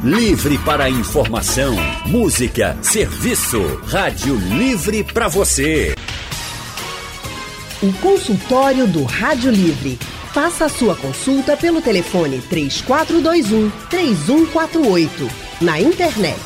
Livre para informação, música, serviço. Rádio Livre para você. O consultório do Rádio Livre. Faça a sua consulta pelo telefone 3421-3148. Na internet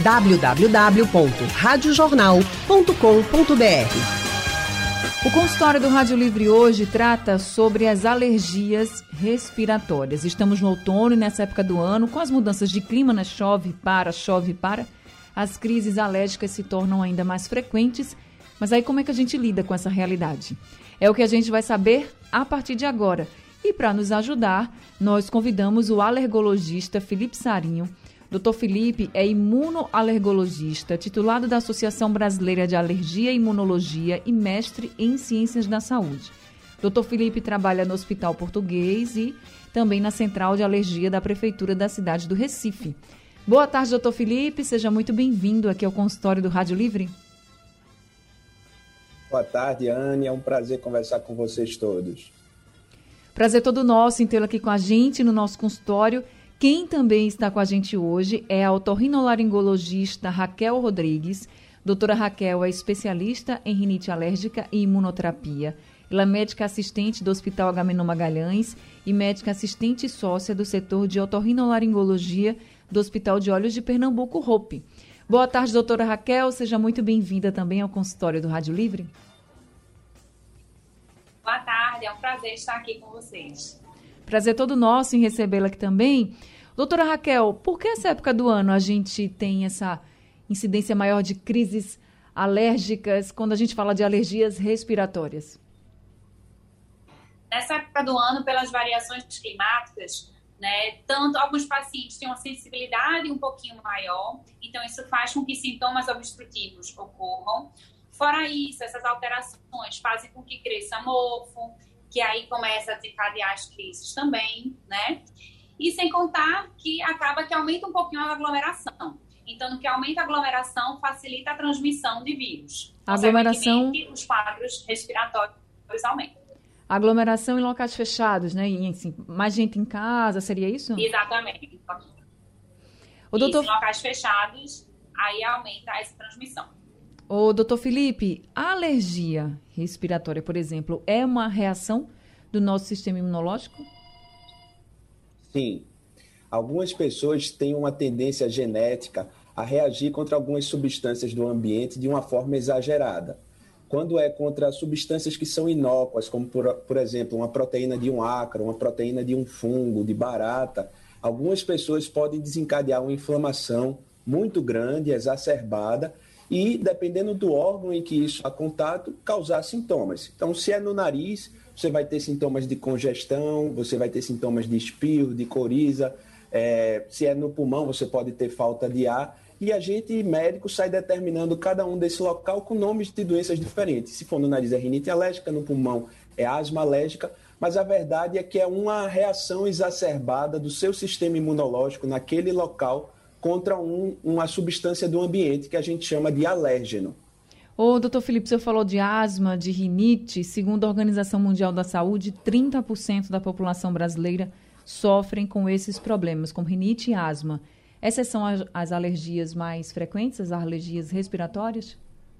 www.radiojornal.com.br. O consultório do Rádio Livre hoje trata sobre as alergias respiratórias. Estamos no outono e nessa época do ano, com as mudanças de clima, né? Chove, para, as crises alérgicas se tornam ainda mais frequentes. Mas aí como é que a gente lida com essa realidade? É o que a gente vai saber a partir de agora. E para nos ajudar, nós convidamos o alergologista Felipe Sarinho. Dr. Felipe é imunoalergologista, titulado da Associação Brasileira de Alergia e Imunologia e mestre em Ciências da Saúde. Dr. Felipe trabalha no Hospital Português e também na Central de Alergia da Prefeitura da cidade do Recife. Boa tarde, Dr. Felipe. Seja muito bem-vindo aqui ao consultório do Rádio Livre. Boa tarde, Anne. É um prazer conversar com vocês todos. Prazer todo nosso em tê-lo aqui com a gente no nosso consultório. Quem também está com a gente hoje é a otorrinolaringologista Raquel Rodrigues. Doutora Raquel é especialista em rinite alérgica e imunoterapia. Ela é médica assistente do Hospital Agamenon Magalhães e médica assistente sócia do setor de otorrinolaringologia do Hospital de Olhos de Pernambuco, ROPE. Boa tarde, doutora Raquel. Seja muito bem-vinda também ao consultório do Rádio Livre. Boa tarde, é um prazer estar aqui com vocês. Prazer todo nosso em recebê-la aqui também. Doutora Raquel, por que essa época do ano a gente tem essa incidência maior de crises alérgicas quando a gente fala de alergias respiratórias? Nessa época do ano, pelas variações climáticas, né, tanto alguns pacientes têm uma sensibilidade um pouquinho maior, então isso faz com que sintomas obstrutivos ocorram. Fora isso, essas alterações fazem com que cresça mofo, que aí começa a desencadear as crises também, né? E sem contar que acaba que aumenta um pouquinho a aglomeração. Então, no que aumenta a aglomeração, facilita a transmissão de vírus. Aglomeração... Os quadros respiratórios aumentam. Aglomeração em locais fechados, né? E, assim, mais gente em casa, seria isso? Exatamente. O doutor... Em locais fechados, aí aumenta essa transmissão. Ô, doutor Felipe, a alergia respiratória, por exemplo, é uma reação do nosso sistema imunológico? Sim. Algumas pessoas têm uma tendência genética a reagir contra algumas substâncias do ambiente de uma forma exagerada. Quando é contra substâncias que são inócuas, como, por exemplo, uma proteína de um ácaro, uma proteína de um fungo, de barata, algumas pessoas podem desencadear uma inflamação muito grande, exacerbada, e, dependendo do órgão em que isso há contato, causar sintomas. Então, se é no nariz, você vai ter sintomas de congestão, você vai ter sintomas de espirro, de coriza. Se é no pulmão, você pode ter falta de ar. E a gente, médico, sai determinando cada um desse local com nomes de doenças diferentes. Se for no nariz, é rinite alérgica, no pulmão é asma alérgica. Mas a verdade é que é uma reação exacerbada do seu sistema imunológico naquele local contra uma substância do ambiente que a gente chama de alérgeno. Ô, doutor Felipe, o senhor falou de asma, de rinite. Segundo a Organização Mundial da Saúde, 30% da população brasileira sofrem com esses problemas, como rinite e asma. Essas são as alergias mais frequentes, as alergias respiratórias?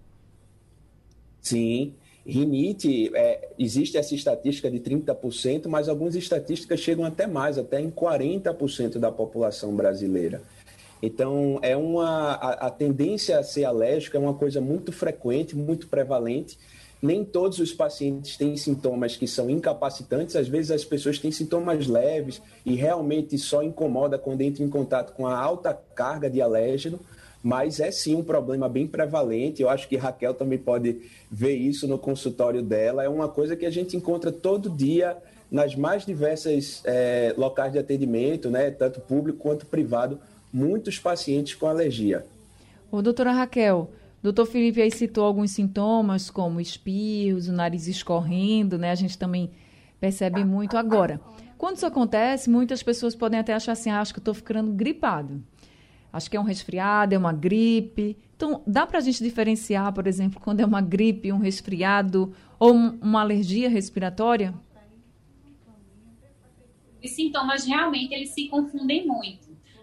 Sim. Rinite, existe essa estatística de 30%, mas algumas estatísticas chegam até mais, até em 40% da população brasileira. Então, a tendência a ser alérgico é uma coisa muito frequente, muito prevalente. Nem todos os pacientes têm sintomas que são incapacitantes. Às vezes as pessoas têm sintomas leves e realmente só incomoda quando entra em contato com a alta carga de alérgeno. Mas é sim um problema bem prevalente. Eu acho que Raquel também pode ver isso no consultório dela. É uma coisa que a gente encontra todo dia nas mais diversas locais de atendimento, né? Tanto público quanto privado, muitos pacientes com alergia. Ô, doutora Raquel, doutor Felipe aí citou alguns sintomas, como espirros, o nariz escorrendo, né? A gente também percebe muito agora. Quando isso acontece, muitas pessoas podem até achar assim, acho que eu estou ficando gripado. Acho que é um resfriado, é uma gripe. Então, dá para a gente diferenciar, por exemplo, quando é uma gripe, um resfriado ou uma alergia respiratória? Os sintomas realmente eles se confundem muito.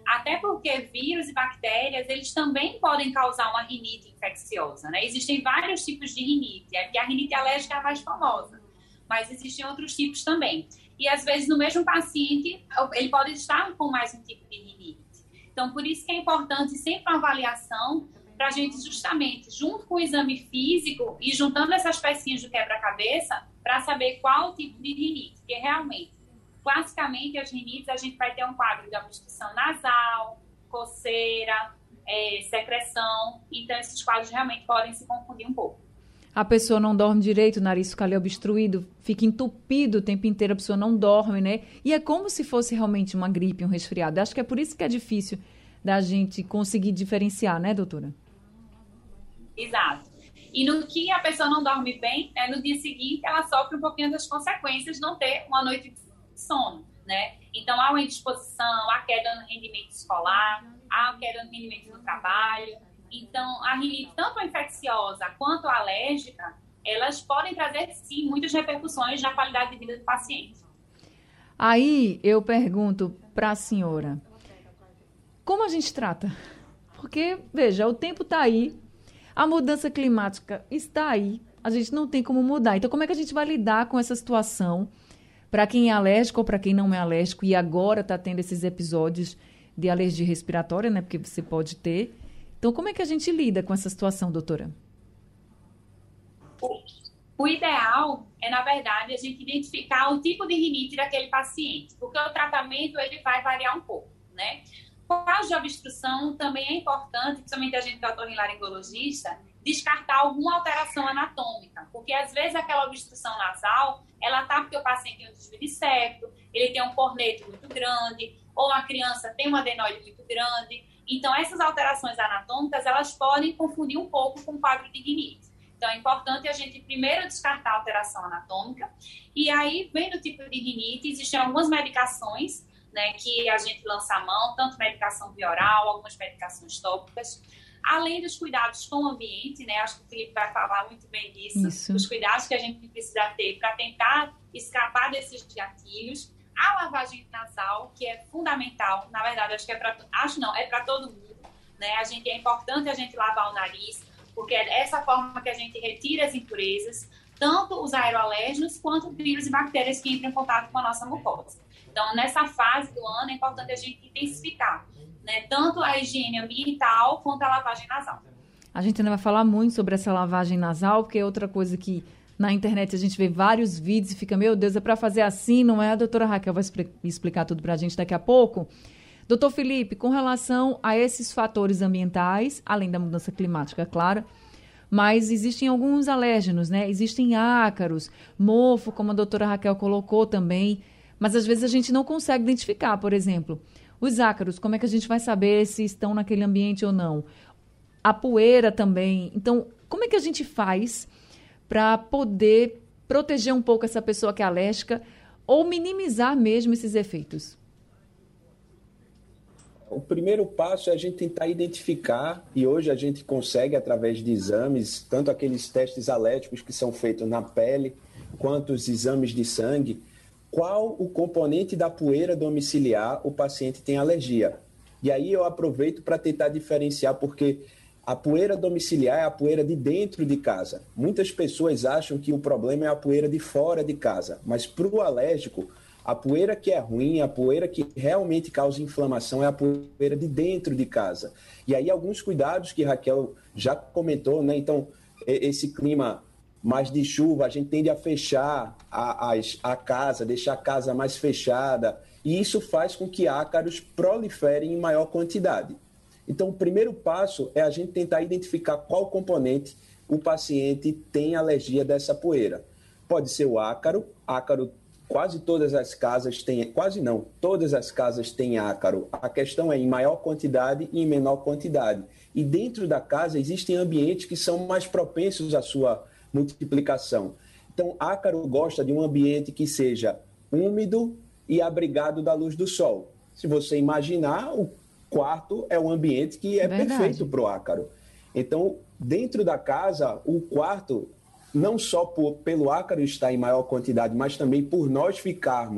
Até porque vírus e bactérias, eles também podem causar uma rinite infecciosa, né? Existem vários tipos de rinite, e a rinite alérgica é a mais famosa, mas existem outros tipos também. E às vezes no mesmo paciente, ele pode estar com mais um tipo de rinite. Então, por isso que é importante sempre uma avaliação para a gente justamente, junto com o exame físico e juntando essas pecinhas do quebra-cabeça, para saber qual o tipo de rinite, porque realmente, classicamente, as rinites, a gente vai ter um quadro de obstrução nasal, coceira, secreção, então esses quadros realmente podem se confundir um pouco. A pessoa não dorme direito, o nariz fica ali obstruído, fica entupido o tempo inteiro, a pessoa não dorme, né? E é como se fosse realmente uma gripe, um resfriado. Acho que é por isso que é difícil da gente conseguir diferenciar, né, doutora? Exato. E no que a pessoa não dorme bem, no dia seguinte ela sofre um pouquinho das consequências de não ter uma noite de sono, né? Então, há uma indisposição, há queda no rendimento escolar, há queda no rendimento no trabalho. Então, a rinite, tanto a infecciosa quanto a alérgica, elas podem trazer, sim, muitas repercussões na qualidade de vida do paciente. Aí, eu pergunto para a senhora, como a gente trata? Porque, veja, o tempo está aí, a mudança climática está aí, a gente não tem como mudar. Então, como é que a gente vai lidar com essa situação para quem é alérgico ou para quem não é alérgico e agora está tendo esses episódios de alergia respiratória, né? Porque você pode ter. Então, como é que a gente lida com essa situação, doutora? O ideal é, na verdade, a gente identificar o tipo de rinite daquele paciente, porque o tratamento ele vai variar um pouco, né? Por causa de obstrução, também é importante, principalmente a gente que é otorrinolaringologista, descartar alguma alteração anatômica, porque às vezes aquela obstrução nasal, ela tá porque o paciente tem um desvio de septo, ele tem um corneto muito grande, ou a criança tem um adenoide muito grande. Então, essas alterações anatômicas, elas podem confundir um pouco com o quadro de rinite. Então, é importante a gente primeiro descartar a alteração anatômica, e aí, vendo o tipo de rinite, existem algumas medicações, né, que a gente lança a mão, tanto medicação via oral, algumas medicações tópicas, além dos cuidados com o ambiente, né, acho que o Felipe vai falar muito bem disso, Isso. os cuidados que a gente precisa ter para tentar escapar desses gatilhos. A lavagem nasal, que é fundamental, na verdade, é para todo mundo, né? É importante a gente lavar o nariz, porque é dessa forma que a gente retira as impurezas, tanto os aeroalérgenos quanto vírus e bactérias que entram em contato com a nossa mucosa. Então, nessa fase do ano, é importante a gente intensificar, né? Tanto a higiene ambiental quanto a lavagem nasal. A gente ainda vai falar muito sobre essa lavagem nasal, porque é outra coisa que na internet a gente vê vários vídeos e fica, meu Deus, é para fazer assim, não é? A doutora Raquel vai explicar tudo para a gente daqui a pouco. Doutor Felipe, com relação a esses fatores ambientais, além da mudança climática, é claro, mas existem alguns alérgenos, né? Existem ácaros, mofo, como a doutora Raquel colocou também, mas às vezes a gente não consegue identificar, por exemplo, os ácaros, como é que a gente vai saber se estão naquele ambiente ou não? A poeira também. Então, como é que a gente faz para poder proteger um pouco essa pessoa que é alérgica ou minimizar mesmo esses efeitos? O primeiro passo é a gente tentar identificar, e hoje a gente consegue através de exames, tanto aqueles testes alérgicos que são feitos na pele, quanto os exames de sangue, qual o componente da poeira domiciliar o paciente tem alergia. E aí eu aproveito para tentar diferenciar, porque a poeira domiciliar é a poeira de dentro de casa. Muitas pessoas acham que o problema é a poeira de fora de casa, mas para o alérgico, a poeira que é ruim, a poeira que realmente causa inflamação é a poeira de dentro de casa. E aí alguns cuidados que Raquel já comentou, né? Então, esse clima mais de chuva, a gente tende a fechar a casa, deixar a casa mais fechada, e isso faz com que ácaros proliferem em maior quantidade. Então, o primeiro passo é a gente tentar identificar qual componente o paciente tem alergia dessa poeira. Pode ser o ácaro, quase todas as casas têm, quase não, todas as casas têm ácaro. A questão é em maior quantidade e em menor quantidade. E dentro da casa existem ambientes que são mais propensos à sua multiplicação. Então, ácaro gosta de um ambiente que seja úmido e abrigado da luz do sol. Se você imaginar, o quarto é um ambiente que é perfeito para o ácaro. Então, dentro da casa, o quarto, não só pelo ácaro estar em maior quantidade, mas também por nós ficarmos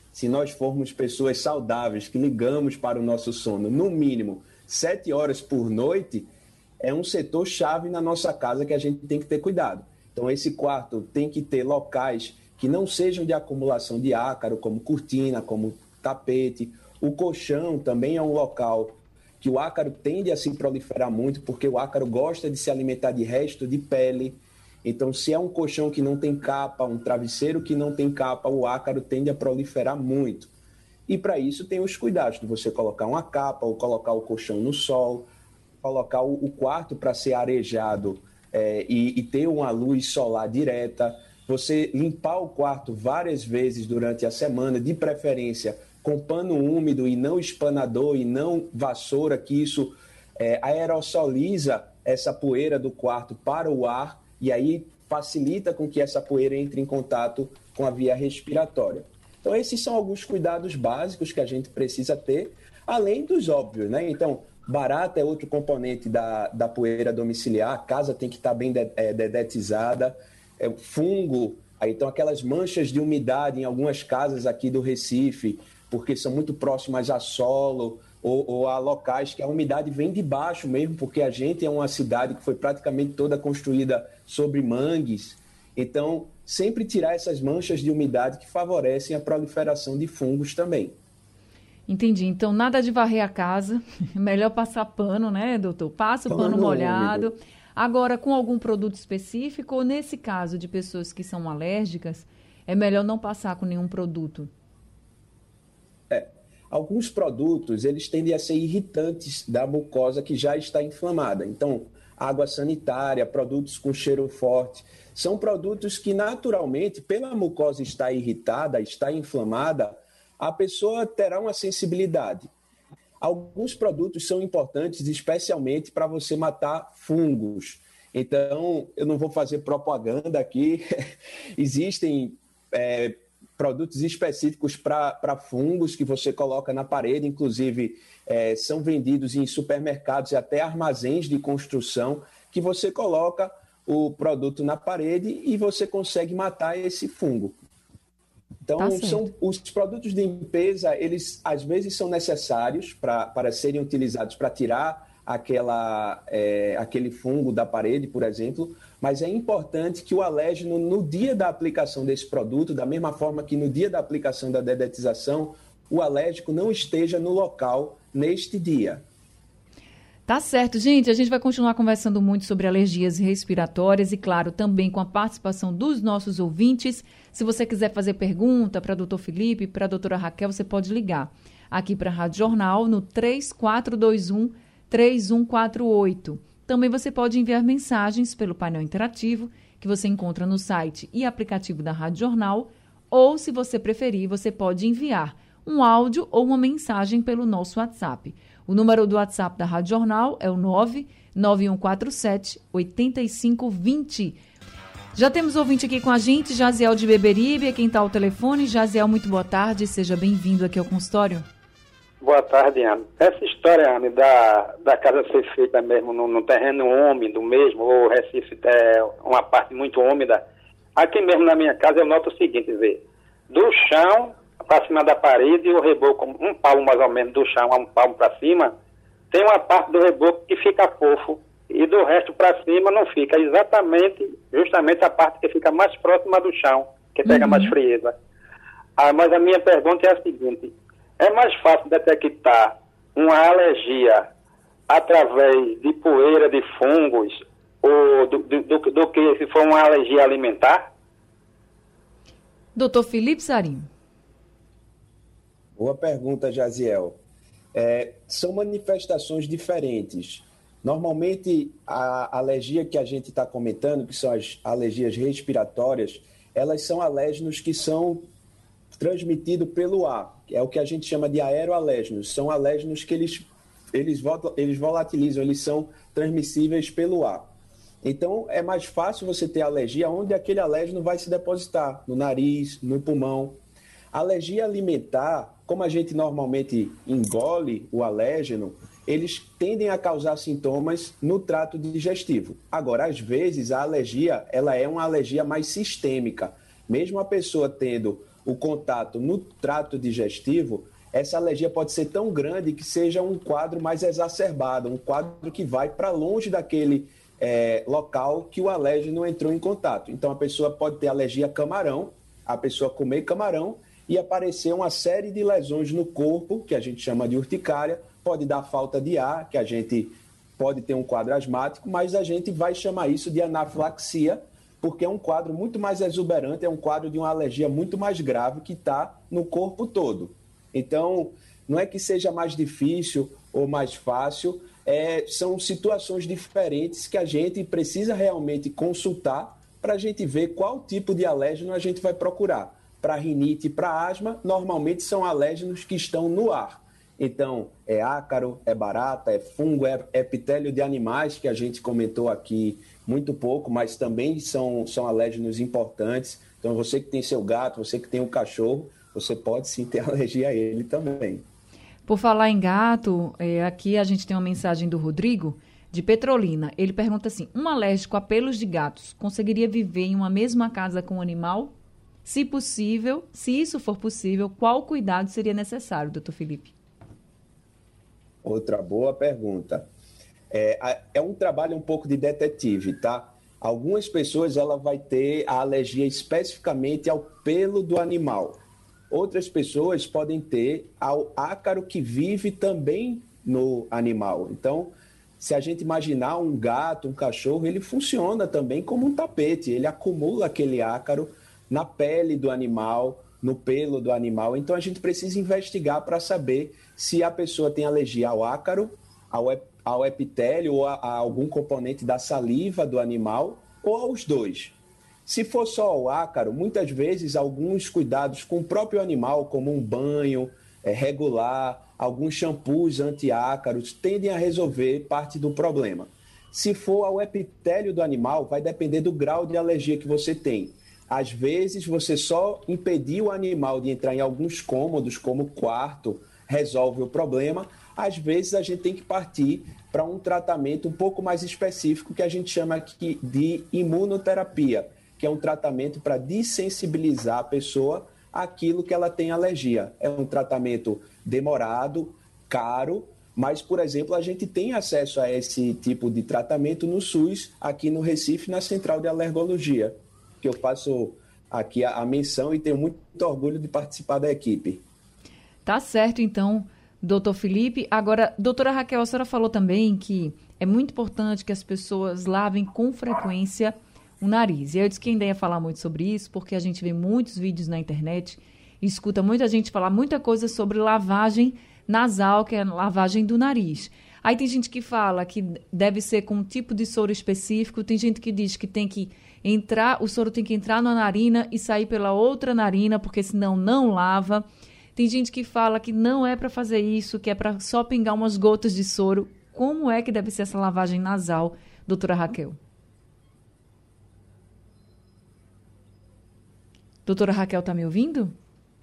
se nós formos pessoas saudáveis, que ligamos para o nosso sono, no mínimo 7 horas por noite, é um setor chave na nossa casa que a gente tem que ter cuidado. Então, esse quarto tem que ter locais que não sejam de acumulação de ácaro, como cortina, como tapete. O colchão também é um local que o ácaro tende a se proliferar muito, porque o ácaro gosta de se alimentar de resto de pele. Então, se é um colchão que não tem capa, um travesseiro que não tem capa, o ácaro tende a proliferar muito. E para isso tem os cuidados de você colocar uma capa ou colocar o colchão no sol, colocar o quarto para ser arejado e ter uma luz solar direta, você limpar o quarto várias vezes durante a semana, de preferência com pano úmido e não espanador e não vassoura, que isso aerossoliza essa poeira do quarto para o ar e aí facilita com que essa poeira entre em contato com a via respiratória. Então, esses são alguns cuidados básicos que a gente precisa ter, além dos óbvios, né? Então, barata é outro componente da poeira domiciliar, a casa tem que estar bem dedetizada, fungo, então aquelas manchas de umidade em algumas casas aqui do Recife, porque são muito próximas a solo, ou a locais que a umidade vem de baixo mesmo, porque a gente é uma cidade que foi praticamente toda construída sobre mangues. Então, sempre tirar essas manchas de umidade que favorecem a proliferação de fungos também. Entendi. Então, nada de varrer a casa. Melhor passar pano, né, doutor? Passa o pano molhado. Úmido. Agora, com algum produto específico, ou nesse caso de pessoas que são alérgicas, é melhor não passar com nenhum produto? Alguns produtos, eles tendem a ser irritantes da mucosa que já está inflamada. Então, água sanitária, produtos com cheiro forte, são produtos que naturalmente, pela mucosa estar irritada, estar inflamada, a pessoa terá uma sensibilidade. Alguns produtos são importantes, especialmente para você matar fungos. Então, eu não vou fazer propaganda aqui, existem produtos específicos para fungos que você coloca na parede, inclusive são vendidos em supermercados e até armazéns de construção, que você coloca o produto na parede e você consegue matar esse fungo. Então, os produtos de limpeza, eles às vezes são necessários para serem utilizados para tirar aquele fungo da parede, por exemplo, mas é importante que o alérgeno, no dia da aplicação desse produto, da mesma forma que no dia da aplicação da dedetização, o alérgico não esteja no local neste dia. Tá certo, gente. A gente vai continuar conversando muito sobre alergias respiratórias e, claro, também com a participação dos nossos ouvintes. Se você quiser fazer pergunta para o doutor Felipe, para a doutora Raquel, você pode ligar aqui para a Rádio Jornal no 3421-3148. Também você pode enviar mensagens pelo painel interativo que você encontra no site e aplicativo da Rádio Jornal, ou, se você preferir, você pode enviar um áudio ou uma mensagem pelo nosso WhatsApp. O número do WhatsApp da Rádio Jornal é o 99147-8520. Já temos ouvinte aqui com a gente, Jaziel de Beberibe, é quem está ao telefone. Jaziel, muito boa tarde, seja bem-vindo aqui ao consultório. Boa tarde, Ana. Essa história, Ana, da casa ser feita mesmo no terreno úmido mesmo, ou Recife é uma parte muito úmida, aqui mesmo na minha casa eu noto o seguinte, do chão para cima da parede, o reboco, um palmo mais ou menos do chão a um palmo para cima, tem uma parte do reboco que fica fofo e do resto para cima não fica. Justamente a parte que fica mais próxima do chão, que pega mais frieza. Mas a minha pergunta é a seguinte: é mais fácil detectar uma alergia através de poeira, de fungos, ou do que se for uma alergia alimentar? Doutor Felipe Sarinho. Boa pergunta, Jaziel. São manifestações diferentes. Normalmente, a alergia que a gente está comentando, que são as alergias respiratórias, elas são alérgenos que são transmitidos pelo ar. É o que a gente chama de aeroalérgenos. São alérgenos que eles volatilizam, eles são transmissíveis pelo ar. Então, é mais fácil você ter alergia onde aquele alérgeno vai se depositar, no nariz, no pulmão. A alergia alimentar, como a gente normalmente engole o alérgeno, eles tendem a causar sintomas no trato digestivo. Agora, às vezes, a alergia ela é uma alergia mais sistêmica. Mesmo a pessoa tendo o contato no trato digestivo, essa alergia pode ser tão grande que seja um quadro mais exacerbado, um quadro que vai para longe daquele local que o alérgeno entrou em contato. Então, a pessoa pode ter alergia a camarão, a pessoa comer camarão e aparecer uma série de lesões no corpo, que a gente chama de urticária, pode dar falta de ar, que a gente pode ter um quadro asmático, mas a gente vai chamar isso de anafilaxia, porque é um quadro muito mais exuberante, é um quadro de uma alergia muito mais grave que está no corpo todo. Então, não é que seja mais difícil ou mais fácil, são situações diferentes que a gente precisa realmente consultar para a gente ver qual tipo de alérgeno a gente vai procurar. Para rinite e para asma, normalmente são alérgenos que estão no ar. Então, é ácaro, é barata, é fungo, é epitélio de animais, que a gente comentou aqui muito pouco, mas também são alérgenos importantes. Então, você que tem seu gato, você que tem um cachorro, você pode sim ter alergia a ele também. Por falar em gato, aqui a gente tem uma mensagem do Rodrigo, de Petrolina. Ele pergunta assim, um alérgico a pelos de gatos conseguiria viver em uma mesma casa com um animal? Se possível, se isso for possível, qual cuidado seria necessário, doutor Felipe? Outra boa pergunta. É um trabalho um pouco de detetive, tá? Algumas pessoas ela vai ter a alergia especificamente ao pelo do animal. Outras pessoas podem ter ao ácaro que vive também no animal. Então, se a gente imaginar um gato, um cachorro, ele funciona também como um tapete. Ele acumula aquele ácaro na pele do animal, no pelo do animal. Então, a gente precisa investigar para saber se a pessoa tem alergia ao ácaro, ao epitélio ou a algum componente da saliva do animal ou aos dois. Se for só ao ácaro, muitas vezes alguns cuidados com o próprio animal, como um banho regular, alguns shampoos anti-ácaros, tendem a resolver parte do problema. Se for ao epitélio do animal, vai depender do grau de alergia que você tem. Às vezes, você só impedir o animal de entrar em alguns cômodos, como o quarto, resolve o problema. Às vezes, a gente tem que partir para um tratamento um pouco mais específico, que a gente chama aqui de imunoterapia, que é um tratamento para dessensibilizar a pessoa àquilo que ela tem alergia. É um tratamento demorado, caro, mas, por exemplo, a gente tem acesso a esse tipo de tratamento no SUS, aqui no Recife, na Central de Alergologia, que eu faço aqui a menção e tenho muito orgulho de participar da equipe. Tá certo, então, doutor Felipe. Agora, doutora Raquel, a senhora falou também que é muito importante que as pessoas lavem com frequência o nariz. E eu disse que ainda ia falar muito sobre isso, porque a gente vê muitos vídeos na internet e escuta muita gente falar muita coisa sobre lavagem nasal, que é a lavagem do nariz. Aí tem gente que fala que deve ser com um tipo de soro específico, tem gente que diz que tem que entrar, o soro tem que entrar na narina e sair pela outra narina, porque senão não lava. Tem gente que fala que não é para fazer isso, que é para só pingar umas gotas de soro. Como é que deve ser essa lavagem nasal, doutora Raquel? Doutora Raquel, está me ouvindo?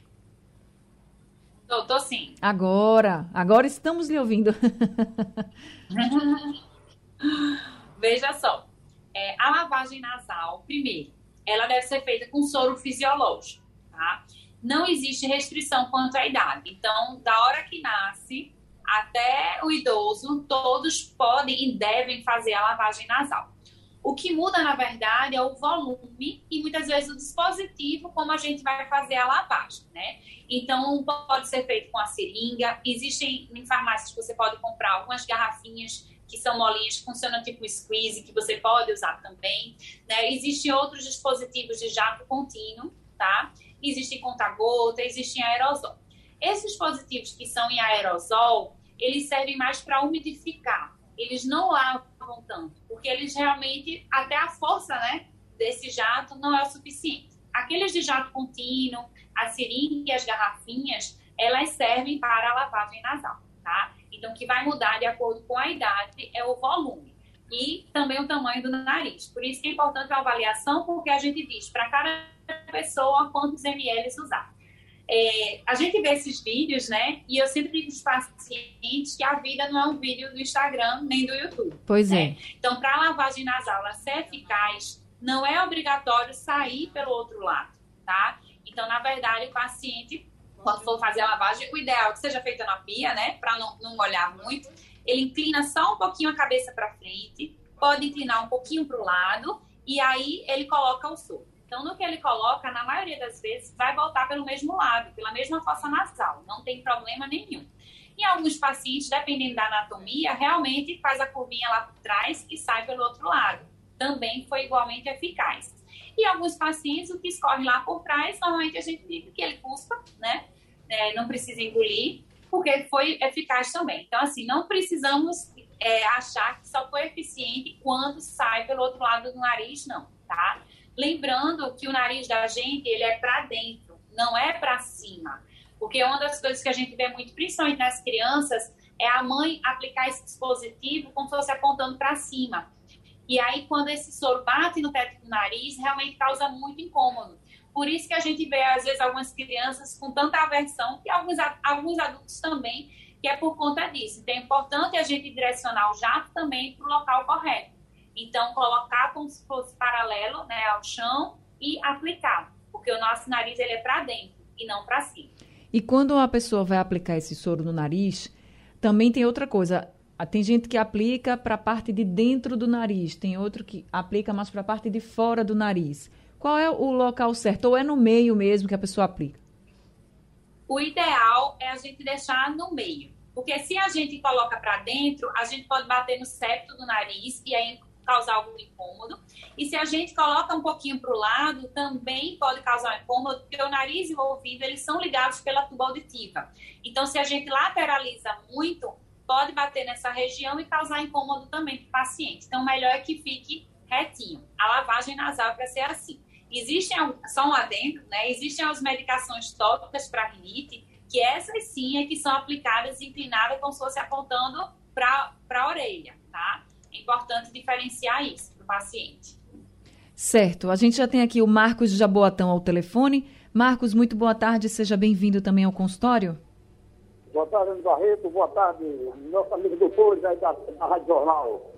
Tô sim. Agora estamos lhe ouvindo. Veja só, a lavagem nasal, primeiro, ela deve ser feita com soro fisiológico, tá? Não existe restrição quanto à idade. Então, da hora que nasce até o idoso, todos podem e devem fazer a lavagem nasal. O que muda, na verdade, é o volume e muitas vezes o dispositivo como a gente vai fazer a lavagem, né? Então, pode ser feito com a seringa. Existem em farmácias que você pode comprar algumas garrafinhas que são molinhas, que funcionam tipo squeeze, que você pode usar também, né? Existem outros dispositivos de jato contínuo, tá? Existem conta-gota, existem aerosol. Esses dispositivos que são em aerosol, eles servem mais para umidificar. Eles não lavam tanto, porque eles realmente, até a força, né, desse jato não é o suficiente. Aqueles de jato contínuo, a seringa e as garrafinhas, elas servem para a lavagem nasal, tá? Então, o que vai mudar de acordo com a idade é o volume e também o tamanho do nariz. Por isso que é importante a avaliação, porque a gente diz para cada pessoa quantos ml usar. A gente vê esses vídeos, né? E eu sempre digo para os pacientes que a vida não é um vídeo do Instagram nem do YouTube. Pois né? é. Então, para a lavagem nasal ser eficaz, não é obrigatório sair pelo outro lado, tá? Então, na verdade, o paciente, quando for fazer a lavagem, o ideal é que seja feita na pia, né? Para não molhar muito. Ele inclina só um pouquinho a cabeça para frente, pode inclinar um pouquinho para o lado, e aí ele coloca o soro. Então, no que ele coloca, na maioria das vezes, vai voltar pelo mesmo lado, pela mesma fossa nasal. Não tem problema nenhum. Em alguns pacientes, dependendo da anatomia, realmente faz a curvinha lá por trás e sai pelo outro lado. Também foi igualmente eficaz. E alguns pacientes, o que escorre lá por trás, normalmente a gente diz que ele cuspa, né? Não precisa engolir, porque foi eficaz também. Então, assim, não precisamos achar que só foi eficiente quando sai pelo outro lado do nariz, não, tá? Lembrando que o nariz da gente, ele é para dentro, não é para cima. Porque uma das coisas que a gente vê muito, principalmente nas crianças, é a mãe aplicar esse dispositivo como se fosse apontando para cima. E aí, quando esse soro bate no teto do nariz, realmente causa muito incômodo. Por isso que a gente vê, às vezes, algumas crianças com tanta aversão, e alguns adultos também, que é por conta disso. Então, é importante a gente direcionar o jato também para o local correto. Então, colocar como se fosse paralelo, né, ao chão e aplicar. Porque o nosso nariz, ele é para dentro e não para cima. E quando a pessoa vai aplicar esse soro no nariz, também tem outra coisa. Tem gente que aplica para a parte de dentro do nariz, tem outro que aplica mais para a parte de fora do nariz. Qual é o local certo? Ou é no meio mesmo que a pessoa aplica? O ideal é a gente deixar no meio. Porque se a gente coloca para dentro, a gente pode bater no septo do nariz e aí causar algum incômodo. E se a gente coloca um pouquinho para o lado, também pode causar um incômodo, porque o nariz e o ouvido, eles são ligados pela tuba auditiva. Então, se a gente lateraliza muito, pode bater nessa região e causar incômodo também para o paciente. Então, o melhor é que fique retinho. A lavagem nasal é para ser assim. Existem, só um adendo, né? Existem as medicações tópicas para rinite, que essas sim é que são aplicadas inclinadas como se fosse apontando para a orelha, tá? É importante diferenciar isso para o paciente. Certo. A gente já tem aqui o Marcos de Jaboatão ao telefone. Marcos, muito boa tarde. Seja bem-vindo também ao consultório. Boa tarde, Ana Barreto. Boa tarde, meus amigos doutores aí da Rádio Jornal.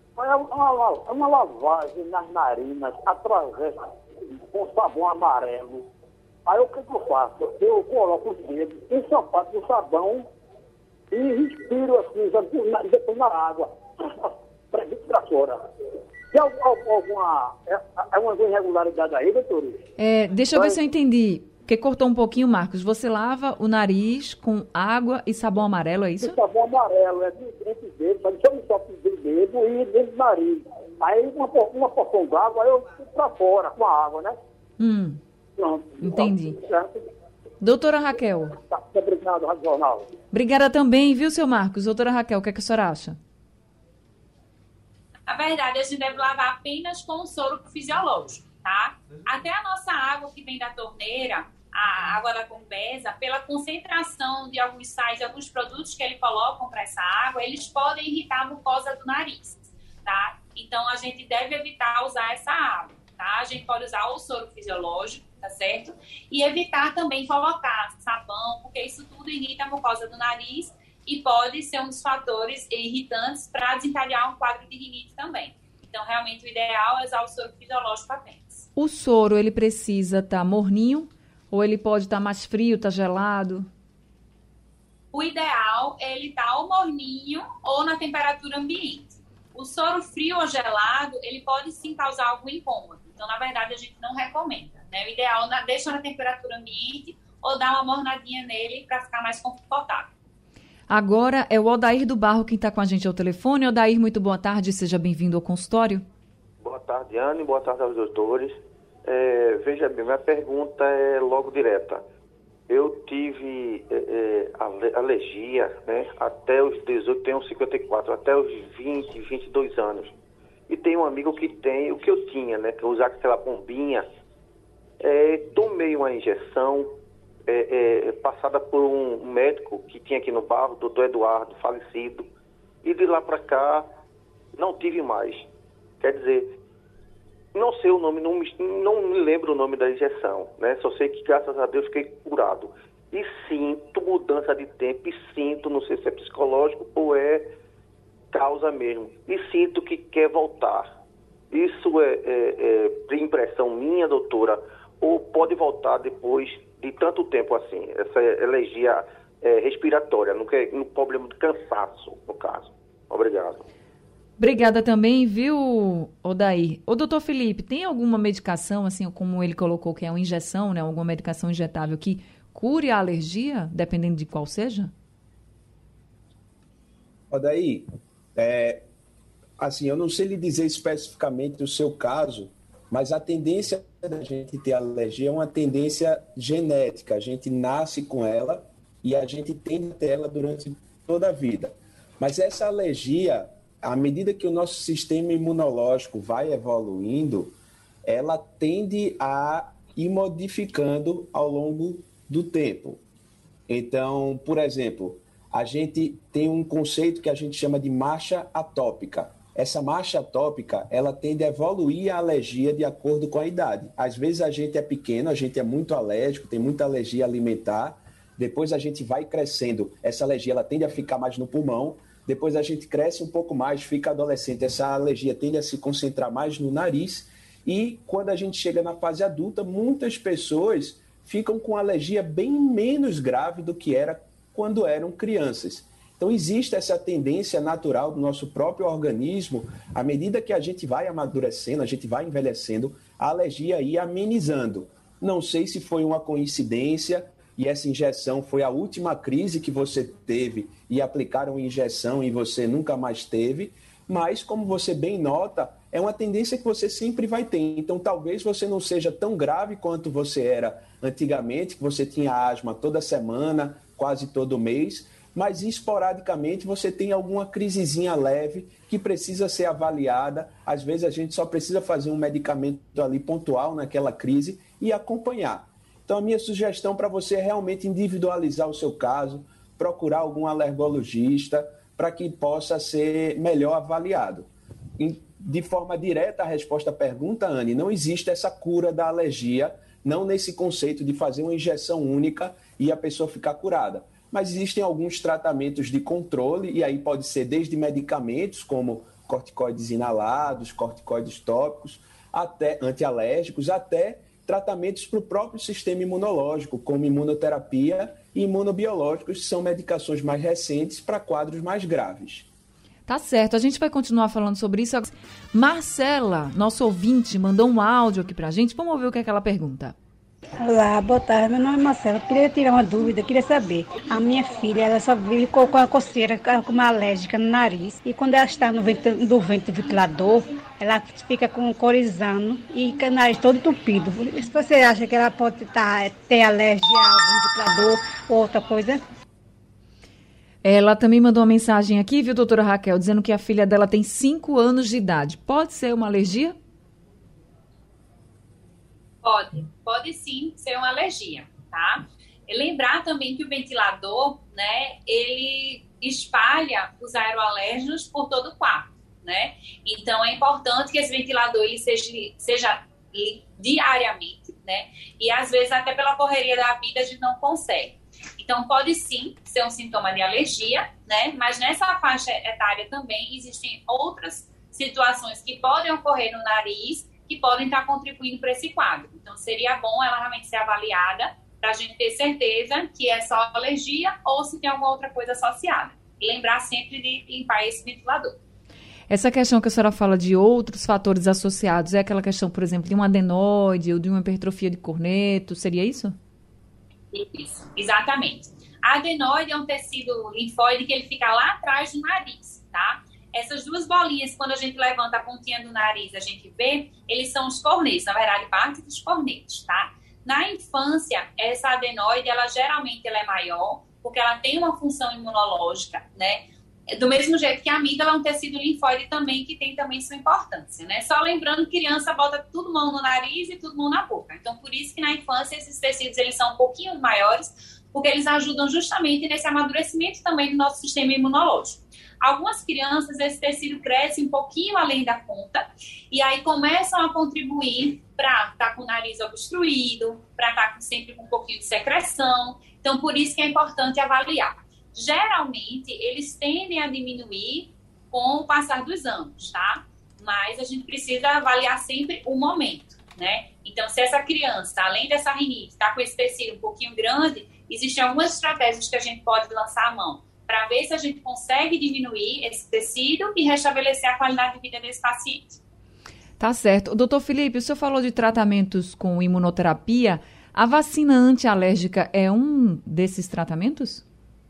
É uma lavagem nas narinas através com sabão amarelo. Aí o que eu faço? Eu coloco os dedos em sapato do sabão e respiro assim, depois na água. Para fora. Tem alguma irregularidade aí, doutor? Deixa eu ver se eu entendi. Porque cortou um pouquinho, Marcos. Você lava o nariz com água e sabão amarelo, é isso? E sabão amarelo, entre os dedos, só me sopro do dedo e dentro do nariz. Aí uma porção d'água, eu fico para fora com a água, né? Pronto. Entendi. Doutora Raquel. Tá, obrigado, Rádio Jornal. Obrigada também, viu, seu Marcos? Doutora Raquel, o que é que a senhora acha? Na verdade, a gente deve lavar apenas com o soro fisiológico, tá? Até a nossa água que vem da torneira, a água da Combesa, pela concentração de alguns sais, de alguns produtos que eles colocam para essa água, eles podem irritar a mucosa do nariz, tá? Então, a gente deve evitar usar essa água, tá? A gente pode usar o soro fisiológico, tá certo? E evitar também colocar sabão, porque isso tudo irrita a mucosa do nariz e pode ser um dos fatores irritantes para desencadear um quadro de rinite também. Então, realmente, o ideal é usar o soro fisiológico apenas. O soro, ele precisa estar morninho ou ele pode estar mais frio, estar gelado? O ideal é ele estar ou morninho ou na temperatura ambiente. O soro frio ou gelado, ele pode sim causar algum incômodo. Então, na verdade, a gente não recomenda, né? O ideal é deixar na temperatura ambiente ou dar uma mornadinha nele para ficar mais confortável. Agora é o Odair do Barro quem está com a gente ao telefone. Odair, muito boa tarde, seja bem-vindo ao consultório. Boa tarde, Ana, e boa tarde aos doutores. Veja bem, minha pergunta é logo direta. Eu tive alergia, né, até os 18, tenho 54, até os 20, 22 anos. E tem um amigo que tem o que eu tinha, né, que eu usava aquela bombinha. Tomei uma injeção passada por um médico que tinha aqui no bairro, doutor Eduardo, falecido, e de lá para cá não tive mais. Quer dizer, não sei o nome, não me lembro o nome da injeção, né? Só sei que, graças a Deus, fiquei curado. E sinto mudança de tempo, e sinto, não sei se é psicológico ou é causa mesmo, e sinto que quer voltar. Isso é impressão minha, doutora, ou pode voltar depois de tanto tempo assim, essa alergia respiratória, no problema de cansaço, no caso? Obrigado. Obrigada também, viu, Odair? Ô, doutor Felipe, tem alguma medicação, assim, como ele colocou, que é uma injeção, né? Alguma medicação injetável que cure a alergia, dependendo de qual seja? Odair, assim, eu não sei lhe dizer especificamente o seu caso, mas a tendência da gente ter alergia é uma tendência genética. A gente nasce com ela e a gente tende a ter ela durante toda a vida. Mas essa alergia, à medida que o nosso sistema imunológico vai evoluindo, ela tende a ir modificando ao longo do tempo. Então, por exemplo, a gente tem um conceito que a gente chama de marcha atópica. Essa marcha atópica, ela tende a evoluir a alergia de acordo com a idade. Às vezes a gente é pequeno, a gente é muito alérgico, tem muita alergia alimentar. Depois a gente vai crescendo, essa alergia ela tende a ficar mais no pulmão. Depois a gente cresce um pouco mais, fica adolescente, essa alergia tende a se concentrar mais no nariz. E quando a gente chega na fase adulta, muitas pessoas ficam com alergia bem menos grave do que era quando eram crianças. Então existe essa tendência natural do nosso próprio organismo, à medida que a gente vai amadurecendo, a gente vai envelhecendo, a alergia ir amenizando. Não sei se foi uma coincidência e essa injeção foi a última crise que você teve e aplicaram a injeção e você nunca mais teve, mas como você bem nota, é uma tendência que você sempre vai ter. Então talvez você não seja tão grave quanto você era antigamente, que você tinha asma toda semana, quase todo mês, mas esporadicamente você tem alguma crisezinha leve que precisa ser avaliada. Às vezes a gente só precisa fazer um medicamento ali pontual naquela crise e acompanhar. Então a minha sugestão para você é realmente individualizar o seu caso, procurar algum alergologista para que possa ser melhor avaliado. De forma direta, a resposta à pergunta, Anne, não existe essa cura da alergia, não nesse conceito de fazer uma injeção única e a pessoa ficar curada. Mas existem alguns tratamentos de controle, e aí pode ser desde medicamentos, como corticoides inalados, corticoides tópicos, até antialérgicos, até tratamentos para o próprio sistema imunológico, como imunoterapia e imunobiológicos, que são medicações mais recentes para quadros mais graves. Tá certo, a gente vai continuar falando sobre isso. Marcela, nosso ouvinte, mandou um áudio aqui pra gente. Vamos ouvir o que é que ela pergunta. Olá, boa tarde, meu nome é Marcela. Eu queria tirar uma dúvida, queria saber. A minha filha, ela só vive com a coceira, com uma alérgica no nariz. E quando ela está no ventilador, ela fica com corizando e com o nariz todo entupido. Se você acha que ela pode ter alergia ao ventilador ou outra coisa? Ela também mandou uma mensagem aqui, viu, doutora Raquel, dizendo que a filha dela tem 5 anos de idade. Pode ser uma alergia? Pode sim ser uma alergia, tá? E lembrar também que o ventilador, né, ele espalha os aeroalérgenos por todo o quarto, né? Então é importante que esse ventilador ele seja diariamente, né? E às vezes até pela correria da vida a gente não consegue. Então pode sim ser um sintoma de alergia, né? Mas nessa faixa etária também existem outras situações que podem ocorrer no nariz que podem estar contribuindo para esse quadro. Então, seria bom ela realmente ser avaliada para a gente ter certeza que é só alergia ou se tem alguma outra coisa associada. E lembrar sempre de limpar esse ventilador. Essa questão que a senhora fala de outros fatores associados, é aquela questão, por exemplo, de um adenoide ou de uma hipertrofia de corneto, seria isso? Isso, exatamente. A adenoide é um tecido linfóide que ele fica lá atrás do nariz, tá? Essas duas bolinhas, quando a gente levanta a pontinha do nariz, a gente vê, eles são os cornetos, na verdade, parte dos cornetos, tá? Na infância, essa adenoide, ela geralmente é maior, porque ela tem uma função imunológica, né? Do mesmo jeito que a amígdala é um tecido linfóide também, que tem também sua importância, né? Só lembrando que criança bota tudo mão no nariz e tudo mão na boca. Então, por isso que na infância esses tecidos, eles são um pouquinho maiores, porque eles ajudam justamente nesse amadurecimento também do nosso sistema imunológico. Algumas crianças, esse tecido cresce um pouquinho além da conta e aí começam a contribuir para estar com o nariz obstruído, para estar sempre com um pouquinho de secreção. Então, por isso que é importante avaliar. Geralmente, eles tendem a diminuir com o passar dos anos, tá? Mas a gente precisa avaliar sempre o momento. né? Então, se essa criança, além dessa rinite, está com esse tecido um pouquinho grande, existem algumas estratégias que a gente pode lançar a mão para ver se a gente consegue diminuir esse tecido e restabelecer a qualidade de vida desse paciente. Tá certo. Doutor Felipe, o senhor falou de tratamentos com imunoterapia. A vacina antialérgica é um desses tratamentos?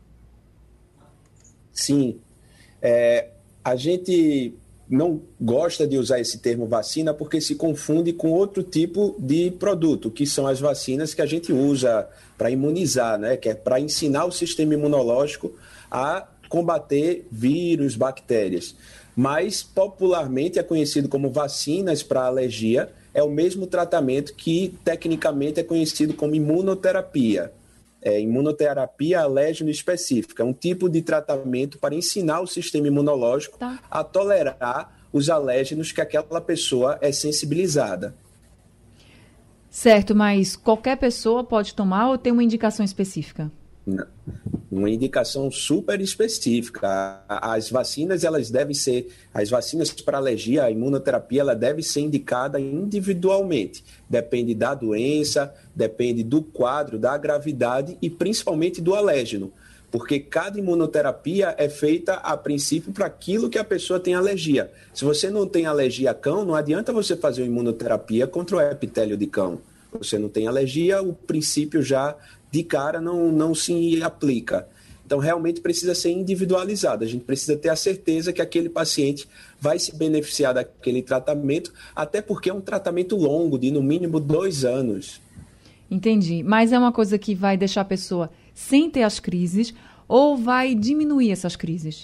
Sim. A gente não gosta de usar esse termo vacina porque se confunde com outro tipo de produto, que são as vacinas que a gente usa para imunizar, né? Que é para ensinar o sistema imunológico a combater vírus, bactérias. Mas, popularmente, é conhecido como vacinas para alergia, é o mesmo tratamento que, tecnicamente, é conhecido como imunoterapia. Imunoterapia alérgena específica, é um tipo de tratamento para ensinar o sistema imunológico a tolerar os alérgenos que aquela pessoa é sensibilizada. Certo, mas qualquer pessoa pode tomar ou tem uma indicação específica? Não. Uma indicação super específica. As vacinas, as vacinas para alergia, a imunoterapia, ela deve ser indicada individualmente. Depende da doença, depende do quadro, da gravidade e principalmente do alérgeno. Porque cada imunoterapia é feita, a princípio, para aquilo que a pessoa tem alergia. Se você não tem alergia a cão, não adianta você fazer uma imunoterapia contra o epitélio de cão. Você não tem alergia, o princípio já de cara não se aplica. Então, realmente precisa ser individualizado. A gente precisa ter a certeza que aquele paciente vai se beneficiar daquele tratamento, até porque é um tratamento longo, de no mínimo 2 anos. Entendi. Mas é uma coisa que vai deixar a pessoa sem ter as crises ou vai diminuir essas crises?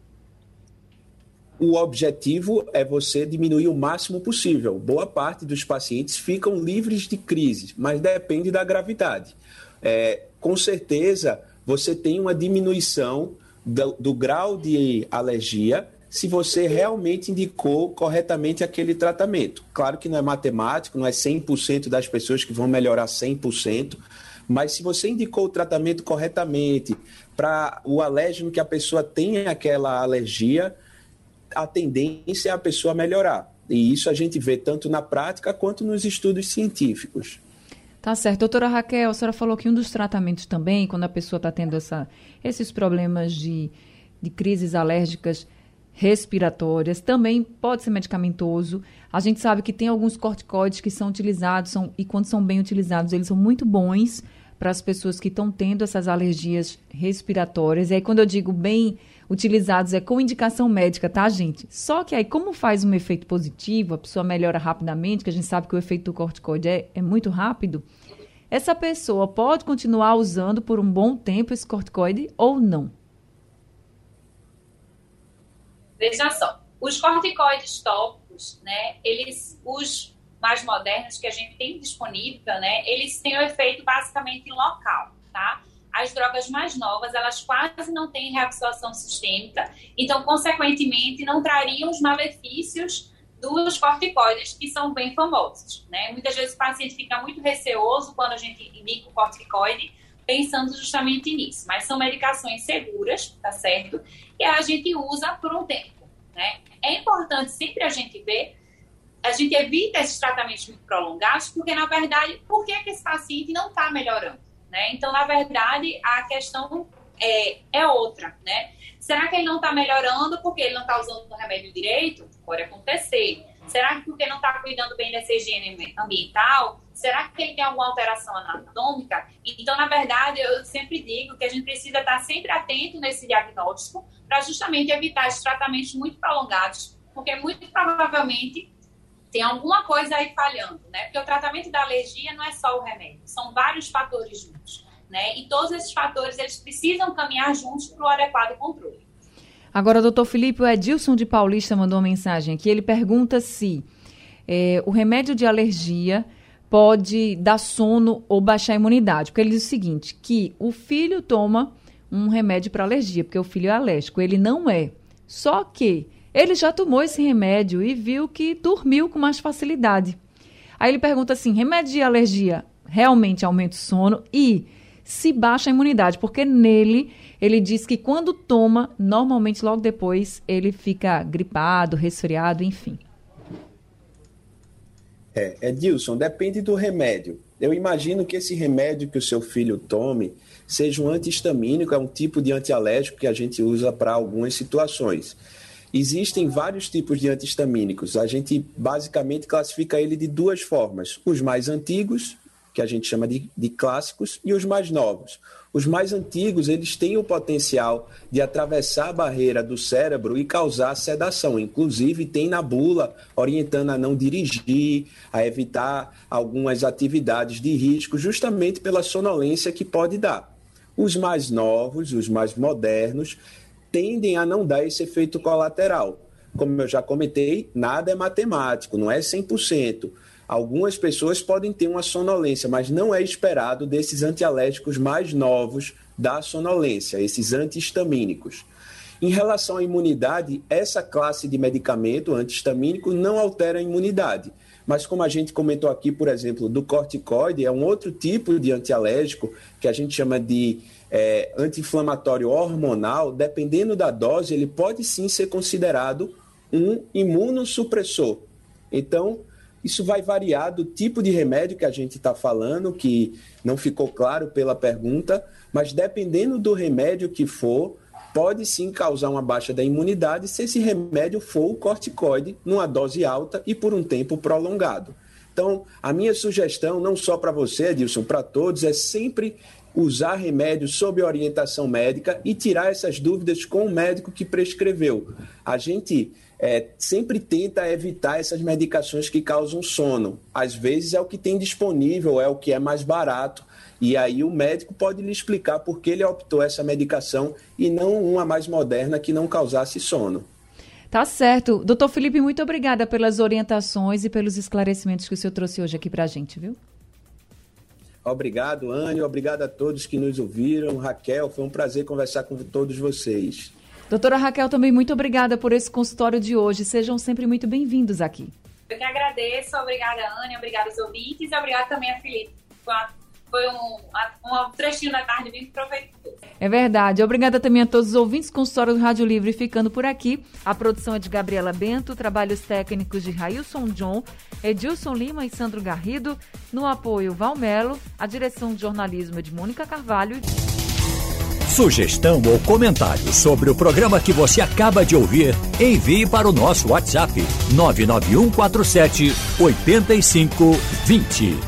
O objetivo é você diminuir o máximo possível. Boa parte dos pacientes ficam livres de crises, mas depende da gravidade. Com certeza, você tem uma diminuição do grau de alergia se você realmente indicou corretamente aquele tratamento. Claro que não é matemático, não é 100% das pessoas que vão melhorar 100%, mas se você indicou o tratamento corretamente para o alérgeno que a pessoa tem aquela alergia, a tendência é a pessoa melhorar. E isso a gente vê tanto na prática quanto nos estudos científicos. Tá certo. Doutora Raquel, a senhora falou que um dos tratamentos também, quando a pessoa está tendo esses problemas de crises alérgicas respiratórias, também pode ser medicamentoso. A gente sabe que tem alguns corticoides que são utilizados, e quando são bem utilizados, eles são muito bons para as pessoas que estão tendo essas alergias respiratórias. E aí, quando eu digo bem utilizados, é com indicação médica, tá, gente? Só que aí, como faz um efeito positivo, a pessoa melhora rapidamente, que a gente sabe que o efeito do corticoide é muito rápido, essa pessoa pode continuar usando por um bom tempo esse corticoide ou não? Veja só, os corticoides tópicos, né, os mais modernos que a gente tem disponível, né, eles têm o efeito basicamente local, tá? As drogas mais novas, elas quase não têm reabsorção sistêmica, então, consequentemente, não trariam os malefícios dos corticoides, que são bem famosos, né? Muitas vezes o paciente fica muito receoso quando a gente indica o corticoide, pensando justamente nisso. Mas são medicações seguras, tá certo? E a gente usa por um tempo, né? É importante sempre a gente ver, a gente evita esses tratamentos muito prolongados, porque, na verdade, por que esse paciente não está melhorando, né? Então, na verdade, a questão é outra, né? Será que ele não está melhorando porque ele não está usando o remédio direito? Pode acontecer. Será que porque não está cuidando bem dessa higiene ambiental? Será que ele tem alguma alteração anatômica? Então, na verdade, eu sempre digo que a gente precisa estar sempre atento nesse diagnóstico para justamente evitar esses tratamentos muito prolongados, porque muito provavelmente tem alguma coisa aí falhando, né? Porque o tratamento da alergia não é só o remédio, são vários fatores juntos, né? E todos esses fatores, eles precisam caminhar juntos para o adequado controle. Agora, doutor Felipe, o Edilson de Paulista mandou uma mensagem aqui. Ele pergunta se o remédio de alergia pode dar sono ou baixar a imunidade. Porque ele diz o seguinte, que o filho toma um remédio para alergia, porque o filho é alérgico. Ele não é. Só que ele já tomou esse remédio e viu que dormiu com mais facilidade. Aí ele pergunta assim, remédio de alergia realmente aumenta o sono e se baixa a imunidade? Porque nele, ele diz que quando toma, normalmente logo depois, ele fica gripado, resfriado, enfim. Edilson, depende do remédio. Eu imagino que esse remédio que o seu filho tome seja um antihistamínico, é um tipo de antialérgico que a gente usa para algumas situações. Existem vários tipos de antihistamínicos. A gente basicamente classifica ele de duas formas. Os mais antigos, que a gente chama de clássicos, e os mais novos. Os mais antigos, eles têm o potencial de atravessar a barreira do cérebro e causar sedação. Inclusive, tem na bula orientando a não dirigir, a evitar algumas atividades de risco, justamente pela sonolência que pode dar. Os mais novos, os mais modernos, tendem a não dar esse efeito colateral. Como eu já comentei, nada é matemático, não é 100%. Algumas pessoas podem ter uma sonolência, mas não é esperado desses antialérgicos mais novos da sonolência, esses antihistamínicos. Em relação à imunidade, essa classe de medicamento antihistamínico não altera a imunidade. Mas como a gente comentou aqui, por exemplo, do corticoide, é um outro tipo de antialérgico que a gente chama de anti-inflamatório hormonal. Dependendo da dose, ele pode sim ser considerado um imunossupressor. Então, isso vai variar do tipo de remédio que a gente está falando, que não ficou claro pela pergunta, mas dependendo do remédio que for, pode sim causar uma baixa da imunidade se esse remédio for o corticoide numa dose alta e por um tempo prolongado. Então, a minha sugestão, não só para você, Edilson, para todos, é sempre usar remédios sob orientação médica e tirar essas dúvidas com o médico que prescreveu. A gente sempre tenta evitar essas medicações que causam sono. Às vezes é o que tem disponível, é o que é mais barato, e aí o médico pode lhe explicar por que ele optou essa medicação e não uma mais moderna que não causasse sono. Tá certo. Doutor Felipe, muito obrigada pelas orientações e pelos esclarecimentos que o senhor trouxe hoje aqui pra gente, viu? Obrigado, Anny. Obrigado a todos que nos ouviram. Raquel, foi um prazer conversar com todos vocês. Doutora Raquel, também muito obrigada por esse consultório de hoje. Sejam sempre muito bem-vindos aqui. Eu que agradeço. Obrigada, Anny. Obrigada aos ouvintes. Obrigada também a Felipe. Foi um trechinho da tarde bem proveitoso. É verdade. Obrigada também a todos os ouvintes. Consultório do Rádio Livre ficando por aqui. A produção é de Gabriela Bento, trabalhos técnicos de Railson John, Edilson Lima e Sandro Garrido. No apoio, Valmelo. A direção de jornalismo é de Mônica Carvalho. Sugestão ou comentário sobre o programa que você acaba de ouvir, envie para o nosso WhatsApp 99147 8520.